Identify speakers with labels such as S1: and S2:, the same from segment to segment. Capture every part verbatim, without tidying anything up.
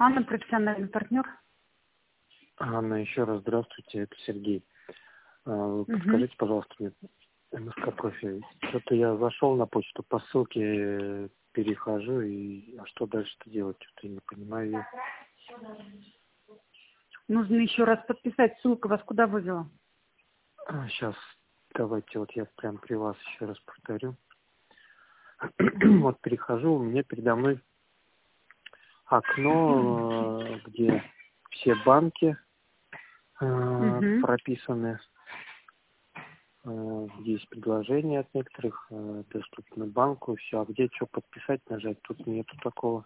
S1: Анна, профессиональный партнер.
S2: Анна, еще раз здравствуйте, это Сергей. Вы
S1: Угу.
S2: подскажите, пожалуйста, мне МСК профиль. Что-то я зашел на почту, по ссылке перехожу, и а что дальше-то делать? Что-то я не понимаю. Я...
S1: Нужно еще раз подписать. Ссылка вас куда вывела?
S2: А, сейчас, давайте вот я прям при вас еще раз повторю. Вот перехожу, у меня передо мной окно, где все банки э,
S1: Угу.
S2: прописаны. Э, есть предложения от некоторых, э, доступны банку, все. А где что подписать, нажать, тут нету такого.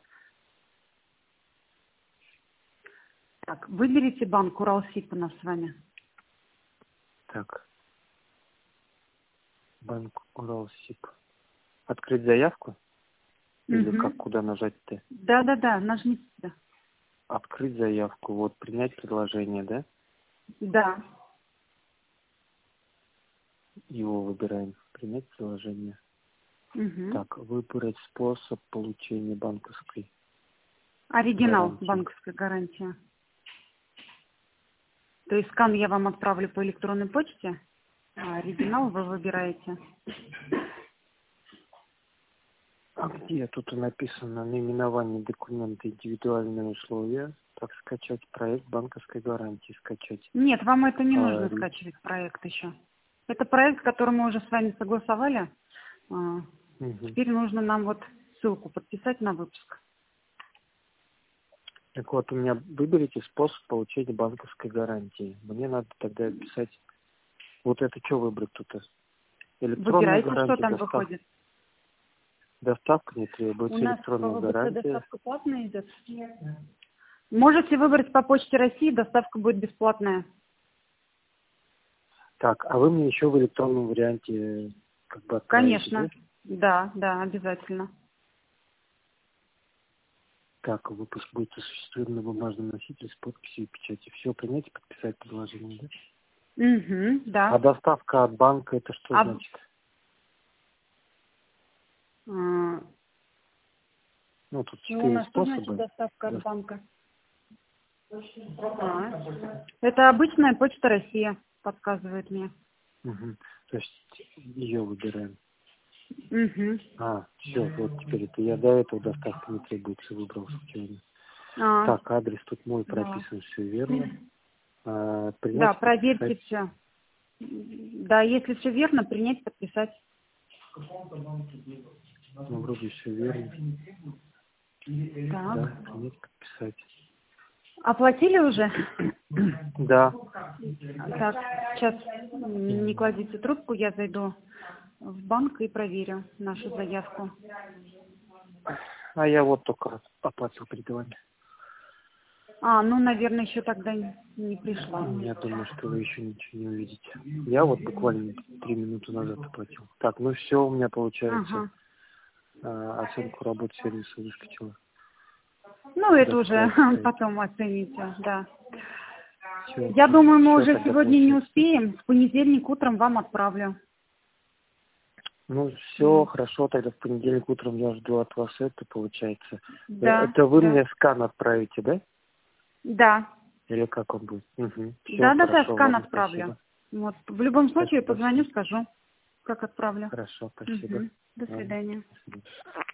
S1: Так, выберите банк Уралсиб у нас с вами.
S2: Так, банк Уралсиб. Открыть заявку? Или
S1: Угу.
S2: как, куда нажать-то?
S1: Да-да-да, нажмите сюда.
S2: Открыть заявку, вот, принять предложение, да?
S1: Да.
S2: Его выбираем. Принять предложение.
S1: Угу.
S2: Так, выбрать способ получения банковской
S1: Оригинал
S2: гарантии.
S1: банковской гарантии. То есть скан я вам отправлю по электронной почте, а оригинал вы выбираете.
S2: А где тут написано наименование документа, индивидуальные условия? Так, скачать проект банковской гарантии, скачать.
S1: Нет, вам это не
S2: А,
S1: нужно скачивать проект еще. Это проект, который мы уже с вами согласовали. А,
S2: угу.
S1: Теперь нужно нам вот ссылку подписать на выпуск.
S2: Так вот, у меня выберите способ получения банковской гарантии. Мне надо тогда писать. Вот это что выбрать тут? Электронная
S1: Выбирайте, что
S2: гарантия,
S1: там
S2: доставка.
S1: выходит.
S2: Доставка не требуется,
S1: У нас по
S2: электронная
S1: ВБЦ
S2: гарантия.
S1: доставка платная идет. Можете выбрать по почте России, доставка будет бесплатная.
S2: Так, а вы мне еще в электронном варианте как бы отправите,
S1: Конечно.
S2: да?
S1: Да, да, обязательно.
S2: Так, выпуск будет осуществлен на бумажном носителе с подписью и печатью. Все, принять и подписать предложение, да?
S1: Угу, да.
S2: А доставка от банка это что
S1: А,
S2: значит?
S1: а,
S2: Ну, тут
S1: ну, у
S2: четыре
S1: нас что значит
S2: способа.
S1: доставка от
S2: Да.
S1: банка? А, это обычная почта России, подсказывает мне.
S2: Угу. То есть ее выбираем.
S1: Угу.
S2: А, все, вот теперь это я до этого доставка не требуется, выбрал случайно.
S1: А,
S2: Так, адрес тут мой
S1: да.
S2: прописан, все верно. А,
S1: Да,
S2: принять,
S1: проверьте
S2: подписать.
S1: все. Да, если все верно, принять, подписать.
S2: Ну, вроде все верно.
S1: Так.
S2: Да, принять, подписать.
S1: Оплатили уже?
S2: Да.
S1: Так, сейчас не кладите трубку, я зайду в банк и проверю нашу заявку.
S2: А я вот только оплатил перед вами.
S1: А, ну, наверное, еще тогда не пришла.
S2: Я думаю, что вы еще ничего не увидите. Я вот буквально три минуты назад оплатил. Так, ну все, у меня получается
S1: Ага.
S2: оценку работы сервиса выскочила.
S1: Ну, это
S2: Да,
S1: уже
S2: стоит.
S1: потом оцените, да.
S2: Все,
S1: Я думаю, мы
S2: все
S1: уже
S2: тогда
S1: сегодня не
S2: получается.
S1: успеем. В понедельник утром вам отправлю.
S2: Ну, все хорошо, тогда в понедельник утром я жду от вас это, получается.
S1: Да,
S2: Это вы
S1: да.
S2: мне скан отправите, да?
S1: Да.
S2: Или как он будет? Угу. Все
S1: Да, да, да,
S2: хорошо,
S1: скан
S2: ладно,
S1: отправлю.
S2: спасибо.
S1: Вот. В любом случае
S2: Спасибо
S1: позвоню,
S2: всем.
S1: скажу, как отправлю.
S2: Хорошо, спасибо.
S1: Угу. До
S2: Ладно,
S1: свидания.
S2: до свидания.